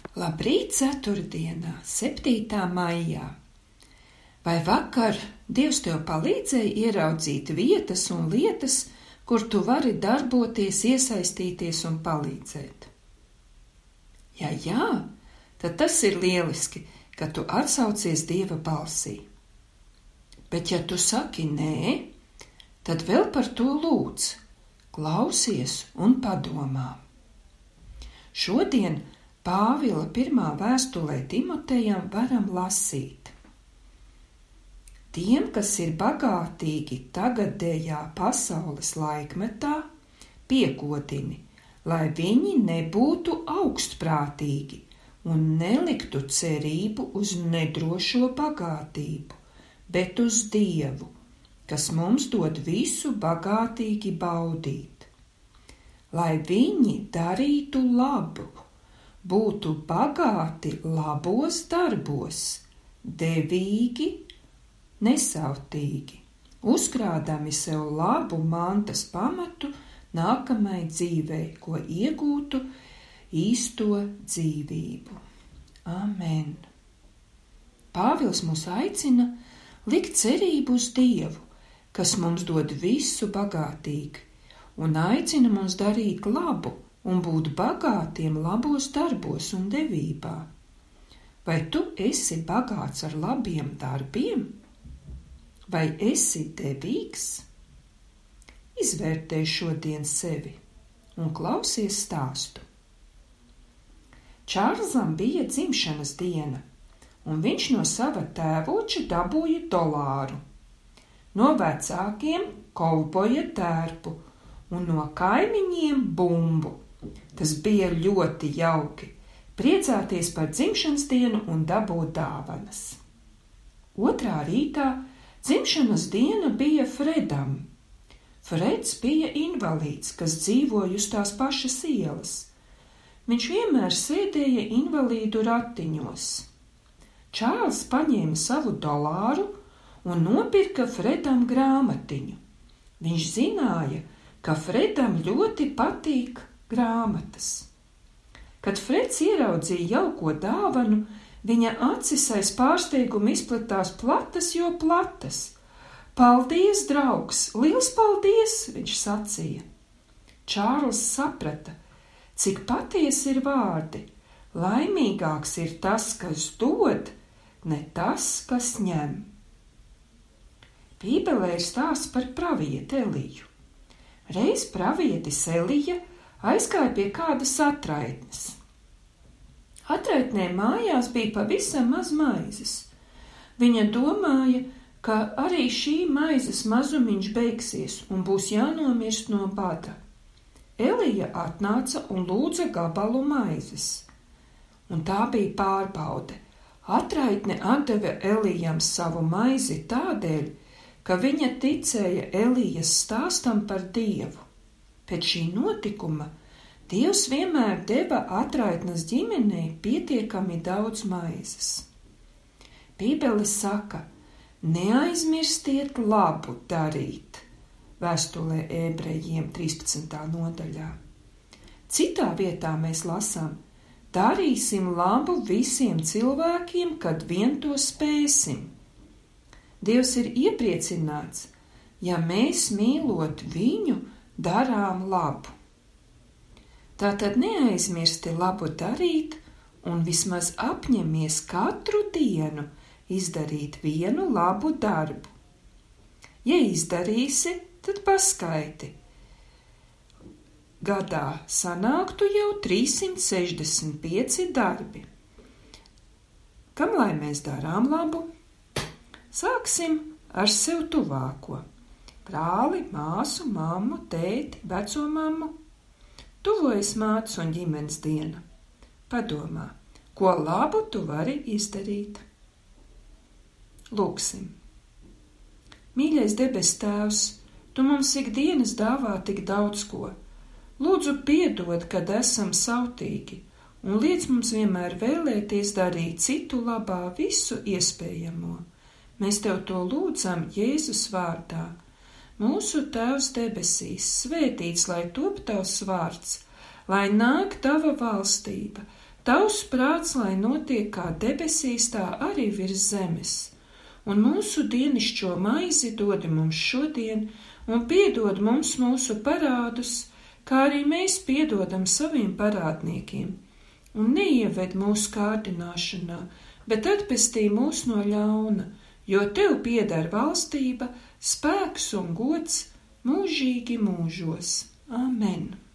Labrīt, ceturtdienā, 7. maijā. Vai vakar Dievs tev palīdzēja ieraudzīt vietas un lietas, kur tu vari darboties, iesaistīties un palīdzēt? Ja jā, tad tas ir lieliski, ka tu atsaucies Dieva balsī. Bet ja tu saki nē, tad vēl par to lūdz, klausies un padomā. Šodien Pāvila 1. vēstulē Timotejam varam lasīt. Tiem, kas ir bagātīgi tagadējā pasaules laikmetā, piekodini, lai viņi nebūtu augstprātīgi un neliktu cerību uz nedrošo bagātību, bet uz Dievu, kas mums dod visu bagātīgi baudīt. Lai viņi darītu labu, būtu bagāti labos darbos, devīgi, nesautīgi, uzkrādami sev labu mantas pamatu nākamai dzīvei, ko iegūtu īsto dzīvību. Amen. Pāvils mūs aicina likt cerību uz Dievu, kas mums dod visu bagātīgi, un aicina mums darīt labu un būt bagātiem labos darbos un devībā. Vai tu esi bagāts ar labiem darbiem? Vai esi devīgs? Izvērtē šodien sevi un klausies stāstu. Čārlzam bija dzimšanas diena, un viņš no sava tēvoča dabūja dolāru, no vecākiem kovboja tērpu un no kaimiņiem bumbu. Tas bija ļoti jauki, priecāties par dzimšanas dienu un dabūt dāvanas. Otrā rītā dzimšanas diena bija Fredam. Freds bija invalīds, kas dzīvoja uz tās pašas ielas. Viņš vienmēr sēdēja invalīdu ratiņos. Čārls paņēma savu dolāru un nopirka Fredam grāmatiņu. Viņš zināja, ka Fredam ļoti patīk grāmatas. Kad Freds ieraudzīja jauko dāvanu, viņa acis aiz pārsteiguma izplatās platas, jo platas. Paldies, draugs, liels paldies, viņš sacīja. Čārls saprata, cik patiesi ir vārdi. Laimīgāks ir tas, kas dod, ne tas, kas ņem. Bībelē ir stāsts par pravieti Eliju. Reiz pravietis Elija aizgāja pie kādas atraitnes. Atraitnē mājās bija pavisam maz maizes. Viņa domāja, ka arī šī maizes mazumiņš beigsies un būs jānomirst no bada. Elija atnāca un lūdza gabalu maizes. Un tā bija pārbaude. Atraitne atdeva Elijam savu maizi tādēļ, ka viņa ticēja Elijas stāstam par Dievu. Pēc šī notikuma Dievs vienmēr deva atraitnes ģimenei pietiekami daudz maizes. Bībele saka, neaizmirstiet labu darīt, vēstulē Ebrejiem 13. nodaļā. Citā vietā mēs lasām, darīsim labu visiem cilvēkiem, kad vien to spēsim. Dievs ir iepriecināts, ja mēs mīlot viņu, darām labu. Tātad neaizmirsti labu darīt un vismaz apņemies katru dienu izdarīt vienu labu darbu. Ja izdarīsi, tad paskaiti. Gadā sanāktu jau 365 darbi. Kam lai mēs darām labu? Sāksim ar sev tuvāko. Brāli, māsu, mammu, tēti, vecomammu. Tuvojas mātes un ģimenes diena. Padomā, ko labu tu vari izdarīt. Lūksim. Mīļais debes Tēvs, tu mums ikdienas dāvā tik daudz ko. Lūdzu piedod, kad esam sautīgi, un liec mums vienmēr vēlēties darīt citu labā visu iespējamo. Mēs tev to lūdzam Jēzus vārdā. Mūsu Tēvs debesīs, svētīts lai top tavs vārds, lai nāk tava valstība, Tavs prāts, lai notiek kā debesīs, tā arī virs zemes. Un mūsu dienišķo maizi dod mums šodien, un piedod mums mūsu parādus, kā arī mēs piedodam saviem parādniekiem. Un neieved mūsu kārdināšanā, bet atpestī mūs no ļauna, jo tev pieder valstība, spēks un gods mūžīgi mūžos. Amen!